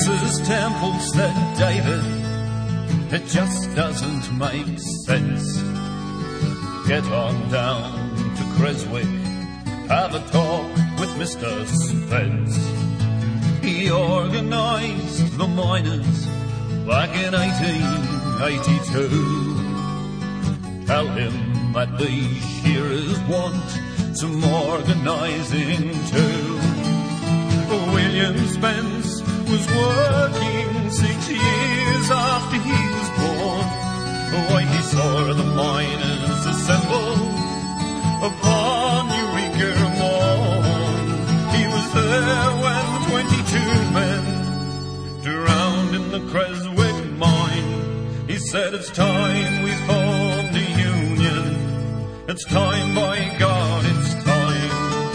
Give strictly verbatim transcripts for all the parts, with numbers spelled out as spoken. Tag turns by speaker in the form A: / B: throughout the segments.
A: Missus Temple said, David, it just doesn't make sense. Get on down to Creswick, have a talk with Mister Spence. He organised the miners back in eighteen eighty-two. Tell him that the shearers want some organising too. William Spence was working six years after he was born. When he saw the miners assemble upon Eureka Morn, he was there when twenty-two men drowned in the Creswick mine. He said, it's time we formed a union. It's time, by God, it's time.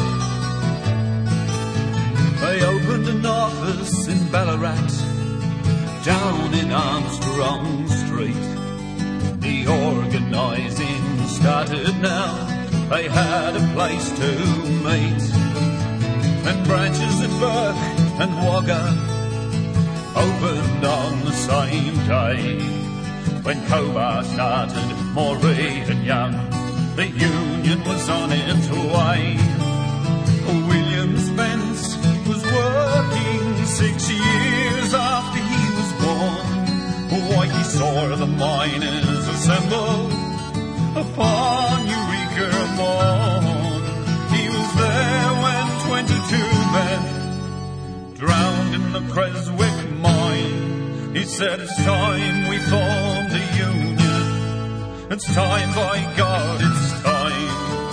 A: They opened an office in Ballarat, down in Armstrong Street. The organising started now, they had a place to meet. And branches at Burke and Wagga opened on the same day. When Cobar started, Moree and Young, the union was on its way. William Spence was working six years after he was born. Why, he saw the miners assemble upon Eureka Morn. He was there when twenty-two men drowned in the Creswick mine. He said, it's time we formed a union. It's time, by God, it's time.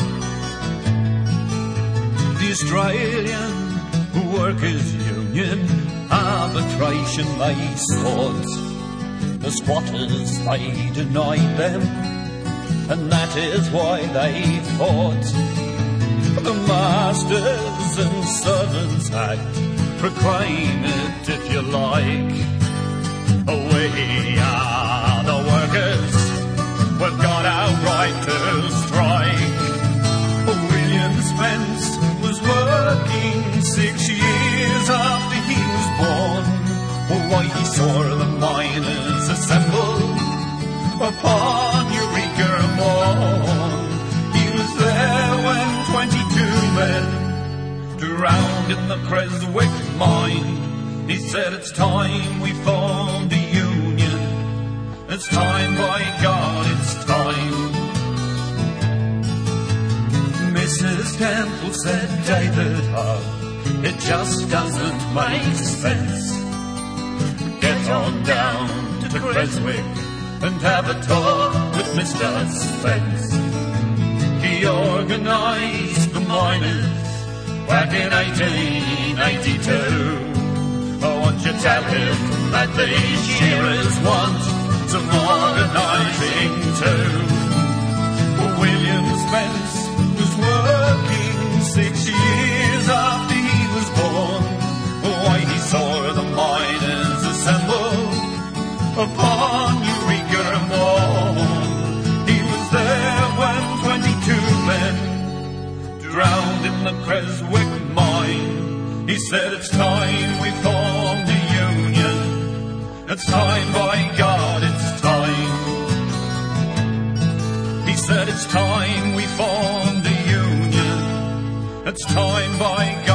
A: The Australian Workers' Union arbitration they sought. The squatters, they denied them, and that is why they fought. The Masters and Servants Act, proclaim it if you like. We are the workers, we've got our right to strike. William Spence was working six years after he was born. Why, he saw the miners assemble upon Eureka Morn. He was there when twenty-two men drowned in the Creswick mine. He said, it's time we formed a union. It's time, by God, it's time. Missus Temple said, David, oh, it just doesn't make sense. Get on down to Creswick and have a talk with Mister Spence. He organised the miners back in eighteen eighty-two. Oh, won't you tell him that the shearers want some organising too? William Spence was working six years after he was born. Why, he saw the miners assemble upon Eureka Morn. He was there when twenty-two men drowned in the Creswick mine. He said, it's time we formed a union. It's time, by God, it's time. He said, it's time we formed a union. It's time, by